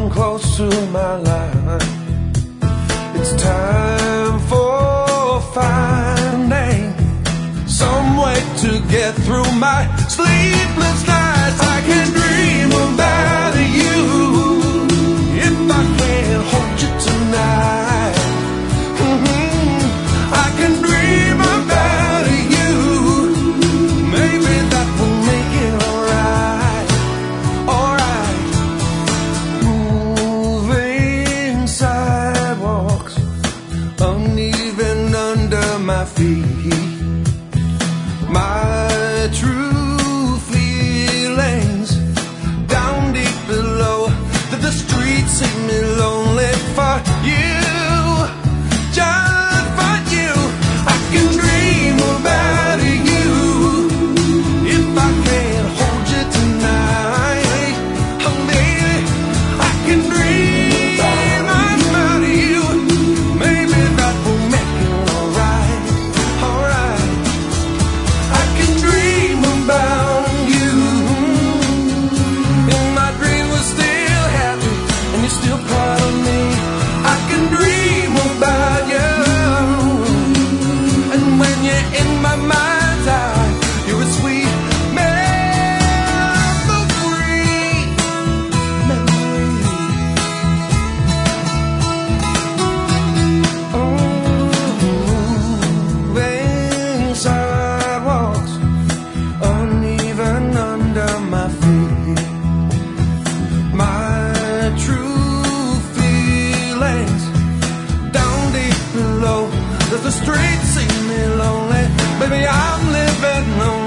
come close to my line. It's time for finding some way to get through my sleepless nights. I can dream about you if I can't hold you tonight. I can dream about you. Maybe that will make it alright. Alright. Moving sidewalks, uneven under my feet. My true feelings down deep below. That the streets seem me lonely for you. Just for you. I can dream about you if I can't hold you tonight. Oh baby, I can dream about you. Maybe that will make it alright. Alright. I can dream about you. In my dream we're still happy, and you're still part of me. I can dream about you. And when you're in my mind's eye, you're a sweet memory. Moving sidewalks, uneven under my feet. My true feelings down deep below. Does the street seem me lonely? Baby, I'm living lonely.